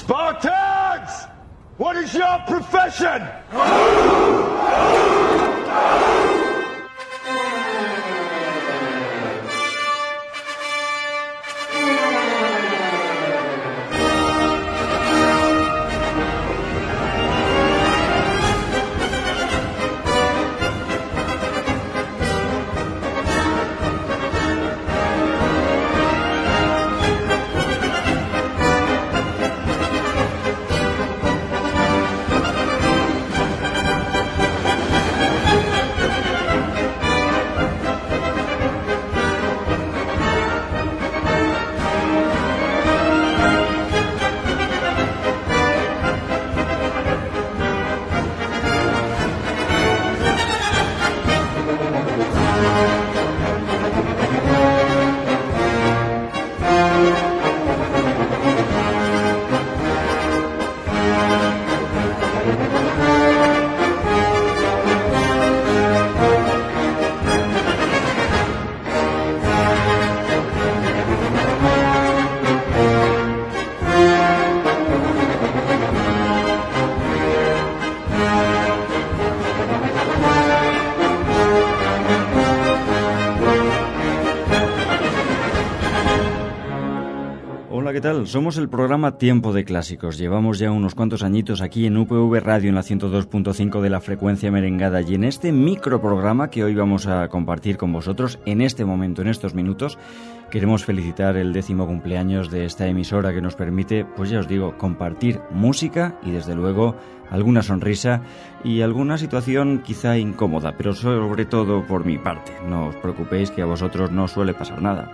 Spartans! What is your profession? ¿Qué tal? Somos el programa Tiempo de Clásicos. Llevamos ya unos cuantos añitos aquí en UPV Radio en la 102.5 de la frecuencia merengada, y en este microprograma que hoy vamos a compartir con vosotros en este momento, en estos minutos, queremos felicitar el 10º cumpleaños de esta emisora que nos permite, pues ya os digo, compartir música y desde luego alguna sonrisa y alguna situación quizá incómoda, pero sobre todo por mi parte. No os preocupéis, que a vosotros no suele pasar nada.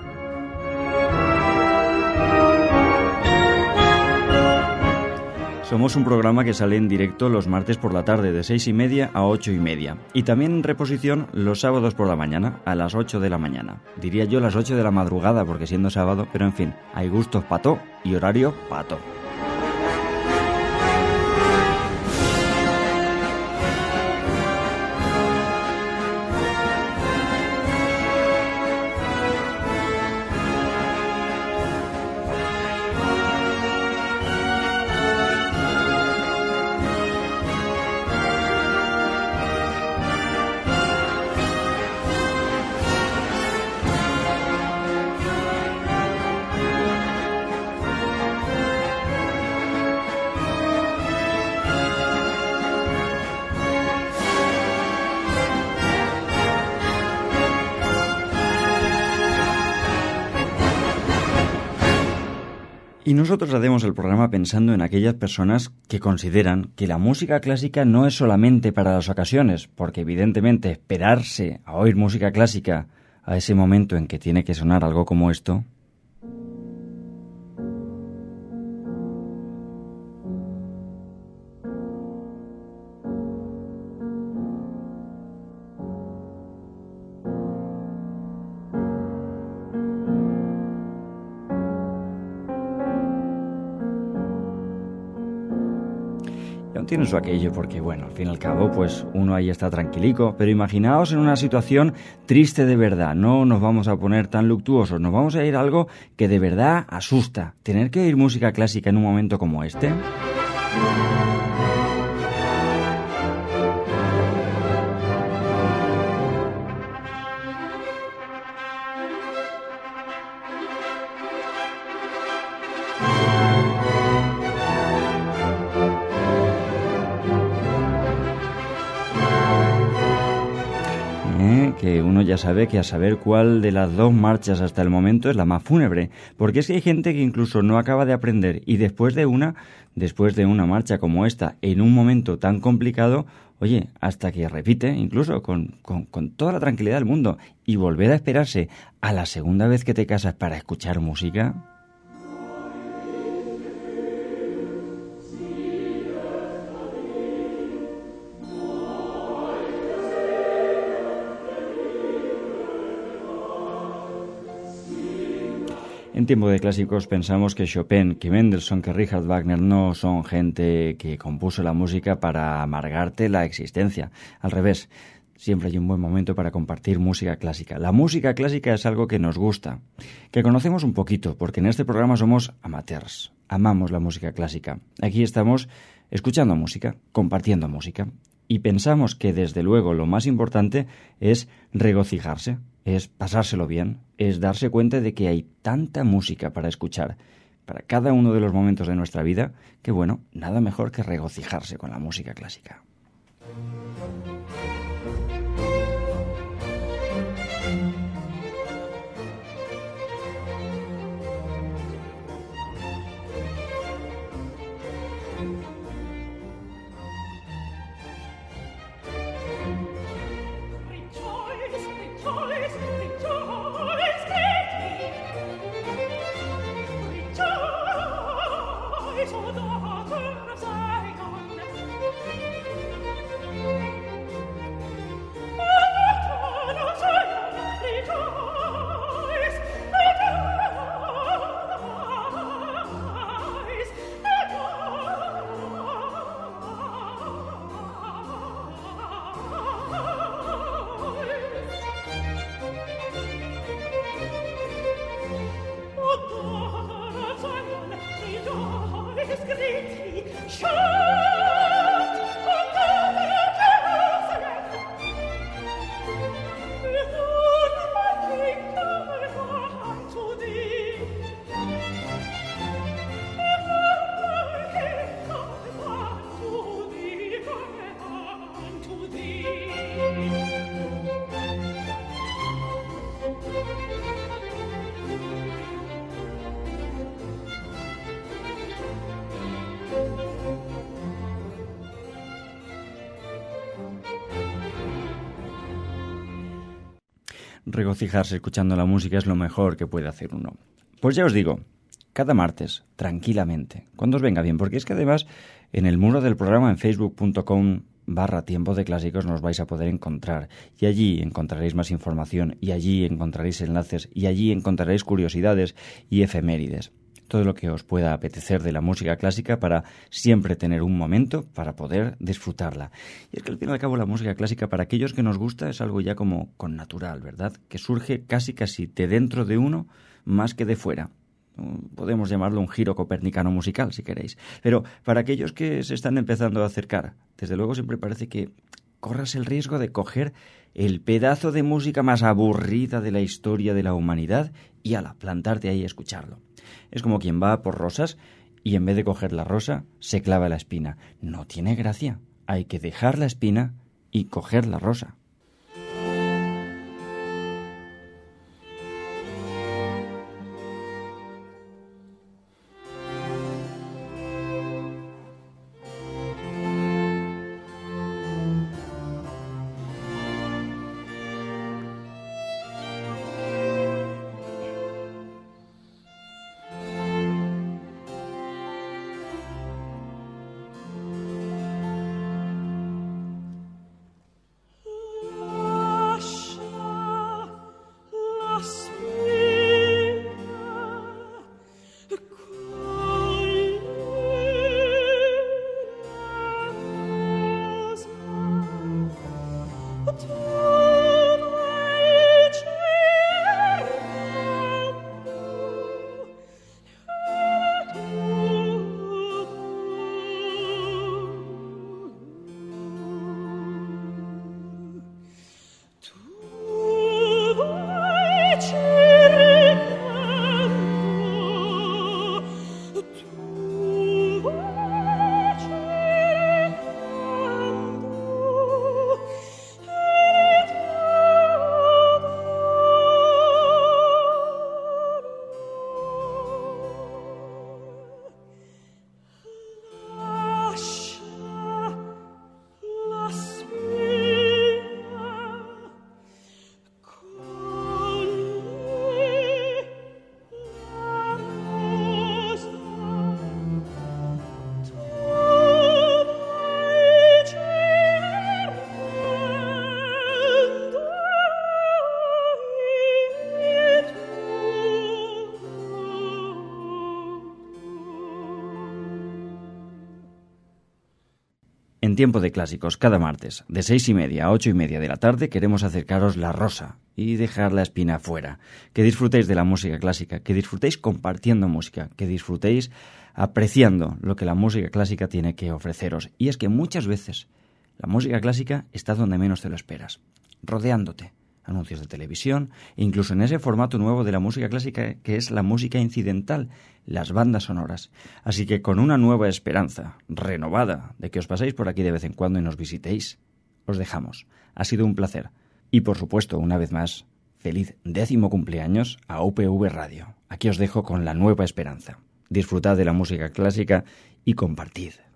Somos un programa que sale en directo los martes por la tarde de 6:30 a 8:30 y también en reposición los sábados por la mañana a las 8 de la mañana. Diría yo las 8 de la madrugada porque siendo sábado, pero en fin, hay gustos pa' tó y horario pa' tó. Y nosotros hacemos el programa pensando en aquellas personas que consideran que la música clásica no es solamente para las ocasiones, porque evidentemente esperarse a oír música clásica a ese momento en que tiene que sonar algo como esto. Tiene su aquello porque, bueno, al fin y al cabo, pues uno ahí está tranquilico, pero imaginaos en una situación triste de verdad. No nos vamos a poner tan luctuosos, nos vamos a ir a algo que de verdad asusta. Tener que oír música clásica en un momento como este. Que uno ya sabe que a saber cuál de las dos marchas hasta el momento es la más fúnebre, porque es que hay gente que incluso no acaba de aprender y después de una marcha como esta, en un momento tan complicado, oye, hasta que repite, incluso con toda la tranquilidad del mundo, y volver a esperarse a la segunda vez que te casas para escuchar música. En tiempo de clásicos pensamos que Chopin, que Mendelssohn, que Richard Wagner no son gente que compuso la música para amargarte la existencia. Al revés, siempre hay un buen momento para compartir música clásica. La música clásica es algo que nos gusta, que conocemos un poquito, porque en este programa somos amateurs. amamos la música clásica. Aquí estamos escuchando música, compartiendo música. Y pensamos que desde luego lo más importante es regocijarse, es pasárselo bien, es darse cuenta de que hay tanta música para escuchar para cada uno de los momentos de nuestra vida, que bueno, nada mejor que regocijarse con la música clásica. Regocijarse escuchando la música es lo mejor que puede hacer uno. Pues ya os digo, cada martes, tranquilamente, cuando os venga bien, porque es que además en el muro del programa en facebook.com/tiempo de clásicos nos vais a poder encontrar y allí encontraréis más información y allí encontraréis enlaces y allí encontraréis curiosidades y efemérides. Todo lo que os pueda apetecer de la música clásica para siempre tener un momento para poder disfrutarla. Y es que al fin y al cabo la música clásica para aquellos que nos gusta es algo ya como connatural, ¿verdad? Que surge casi de dentro de uno más que de fuera. Podemos llamarlo un giro copernicano musical, si queréis. Pero para aquellos que se están empezando a acercar, desde luego siempre parece que corras el riesgo de coger el pedazo de música más aburrida de la historia de la humanidad y plantarte ahí a escucharlo. Es como quien va por rosas y en vez de coger la rosa, se clava la espina. No tiene gracia. Hay que dejar la espina y coger la rosa. En Tiempo de Clásicos, cada martes, de 6:30 a 8:30 de la tarde, queremos acercaros la rosa y dejar la espina fuera. Que disfrutéis de la música clásica, que disfrutéis compartiendo música, que disfrutéis apreciando lo que la música clásica tiene que ofreceros. Y es que muchas veces la música clásica está donde menos te lo esperas, rodeándote. Anuncios de televisión, e incluso en ese formato nuevo de la música clásica que es la música incidental, las bandas sonoras. Así que con una nueva esperanza, renovada, de que os paséis por aquí de vez en cuando y nos visitéis, os dejamos. Ha sido un placer. Y por supuesto, una vez más, feliz 10º cumpleaños a UPV Radio. Aquí os dejo con la nueva esperanza. Disfrutad de la música clásica y compartid.